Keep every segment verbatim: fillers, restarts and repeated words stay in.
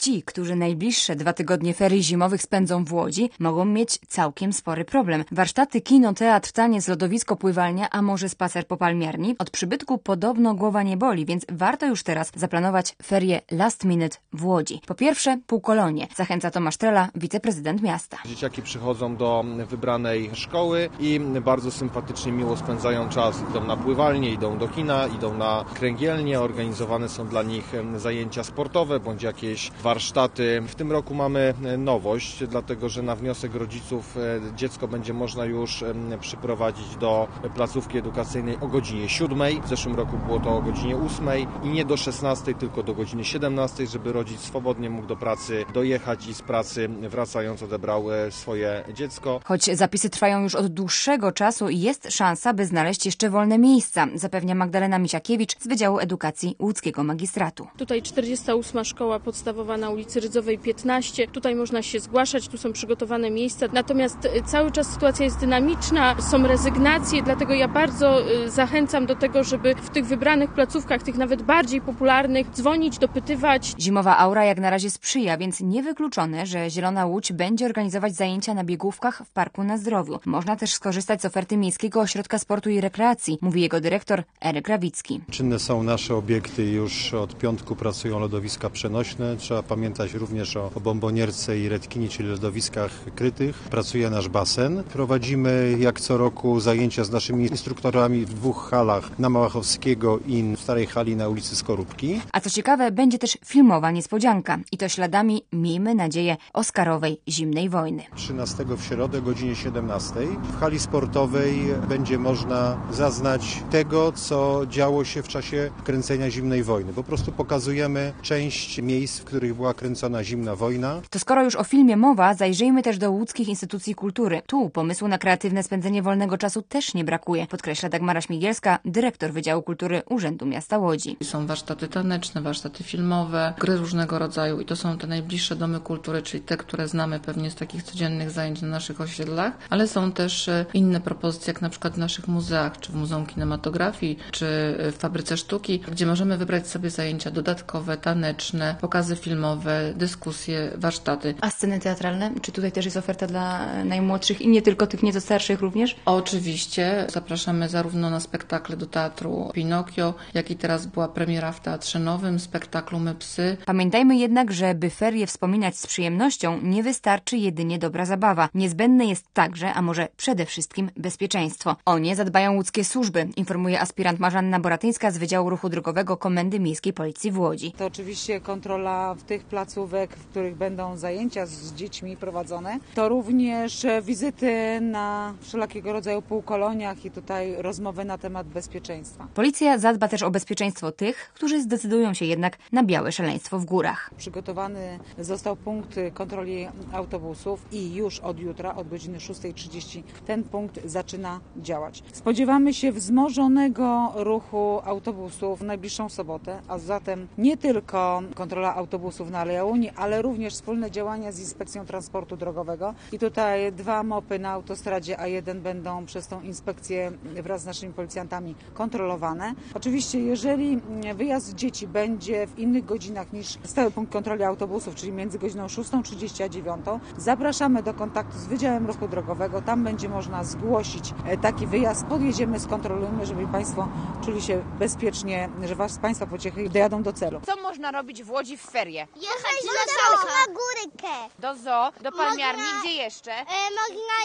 ci, którzy najbliższe dwa tygodnie ferii zimowych spędzą w Łodzi, mogą mieć całkiem spory problem. Warsztaty, kino, teatr, taniec, lodowisko, pływalnia, a może spacer po palmiarni? Od przybytku podobno głowa nie boli, więc warto już teraz zaplanować ferie last minute w Łodzi. Po pierwsze, półkolonie. Zachęca Tomasz Trela, wiceprezydent miasta. Dzieciaki przychodzą do wybranej szkoły i bardzo sympatycznie, miło spędzają czas. Idą na pływalnię, idą do kina, idą na kręgielnię. Organizowane są dla nich zajęcia sportowe bądź jakieś warsztaty. W tym roku mamy nowość, dlatego że na wniosek rodziców dziecko będzie można już przyprowadzić do placówki edukacyjnej o godzinie siódmej. W zeszłym roku było to o godzinie ósmej i nie do szesnastej, tylko do godziny siedemnastej, żeby rodzic swobodnie mógł do pracy dojechać i z pracy wracając odebrał swoje dziecko. Choć zapisy trwają już od dłuższego czasu i jest szansa, by znaleźć jeszcze wolne miejsca, zapewnia Magdalena Misiakiewicz z Wydziału Edukacji Łódzkiego Magistratu. Tutaj czterdziesta ósma szkoła podstawowa na ulicy Rydzowej piętnaście. Tutaj można się zgłaszać, tu są przygotowane miejsca. Natomiast cały czas sytuacja jest dynamiczna, są rezygnacje, dlatego ja bardzo zachęcam do tego, żeby w tych wybranych placówkach, tych nawet bardziej popularnych, dzwonić, dopytywać. Zimowa aura jak na razie sprzyja, więc niewykluczone, że Zielona Łódź będzie organizować zajęcia na biegówkach w Parku na Zdrowiu. Można też skorzystać z oferty Miejskiego Ośrodka Sportu i Rekreacji, mówi jego dyrektor Eryk Rawicki. Czynne są nasze obiekty, już od piątku pracują lodowiska przenośne. Trzeba pamiętać również o bombonierce i redkini, czyli lodowiskach krytych. Pracuje nasz basen. Prowadzimy jak co roku zajęcia z naszymi instruktorami w dwóch halach, na Małachowskiego i w starej hali na ulicy Skorupki. A co ciekawe, będzie też filmowa niespodzianka i to śladami, miejmy nadzieję, oscarowej zimnej wojny. trzynastego w środę o godzinie siedemnastej w hali sportowej będzie można zaznać tego, co działo się w czasie kręcenia zimnej wojny. Po prostu pokazujemy część miejsc, w których była kręcona zimna wojna. To skoro już o filmie mowa, zajrzyjmy też do łódzkich instytucji kultury. Tu pomysłu na kreatywne spędzenie wolnego czasu też nie brakuje, podkreśla Dagmara Śmigielska, dyrektor Wydziału Kultury Urzędu Miasta Łodzi. Są warsztaty taneczne, warsztaty filmowe, gry różnego rodzaju i to są te najbliższe domy kultury, czyli te, które znamy pewnie z takich codziennych zajęć na naszych osiedlach, ale są też inne propozycje, jak na przykład w naszych muzeach, czy w Muzeum Kinematografii, czy w Fabryce Sztuki, gdzie możemy wybrać sobie zajęcia dodatkowe, taneczne, pokazy filmowe, dyskusje, warsztaty. A sceny teatralne? Czy tutaj też jest oferta dla najmłodszych i nie tylko tych nieco starszych również? Oczywiście. Zapraszamy zarówno na spektakle do teatru Pinokio, jak i teraz była premiera w Teatrze Nowym, spektaklu My Psy. Pamiętajmy jednak, że by ferie wspominać z przyjemnością, nie wystarczy jedynie dobra zabawa. Niezbędne jest także, a może przede wszystkim bezpieczeństwo. O nie zadbają łódzkie służby, informuje aspirant Marzanna Boratyńska z Wydziału Ruchu Drogowego Komendy Miejskiej Policji w Łodzi. To oczywiście kontrola w tych placówek, w których będą zajęcia z dziećmi prowadzone. To również wizyty na wszelakiego rodzaju półkoloniach i tutaj rozmowy na temat bezpieczeństwa. Policja zadba też o bezpieczeństwo tych, którzy zdecydują się jednak na białe szaleństwo w górach. Przygotowany został punkt kontroli autobusów i już od jutra, od godziny szóstej trzydzieści ten punkt zaczyna działać. Spodziewamy się wzmożonego ruchu autobusów w najbliższą sobotę, a zatem nie tylko kontrola autobusów na Alei Unii, ale również wspólne działania z Inspekcją Transportu Drogowego. I tutaj dwa mopy na autostradzie A jeden będą przez tą inspekcję wraz z naszymi policjantami kontrolowane. Oczywiście, jeżeli wyjazd dzieci będzie w innych godzinach niż stały punkt kontroli autobusów, czyli między godziną szóstą trzydzieści a dziewiątą, zapraszamy do kontaktu z Wydziałem Ruchu Drogowego. Tam będzie można zgłosić taki wyjazd. Podjedziemy, skontrolujemy, żeby Państwo czuli się bezpiecznie, że Was Państwa pociechy dojadą do celu. Co można robić w Łodzi w ferie? Jechać na zoo. Na górkę. Do zoo, do palmiarni, można, gdzie jeszcze? E, można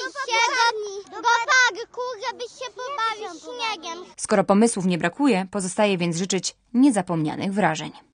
iść do, do, do parku, żeby się pobawić śniegiem. Skoro pomysłów nie brakuje, pozostaje więc życzyć niezapomnianych wrażeń.